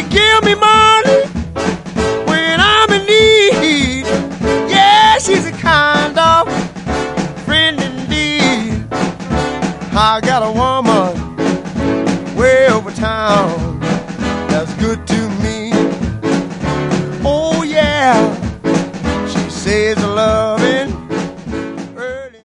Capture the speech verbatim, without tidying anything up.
She give me money when I'm in need. Yeah, she's a kind of friend indeed. I got a woman way over town that's good to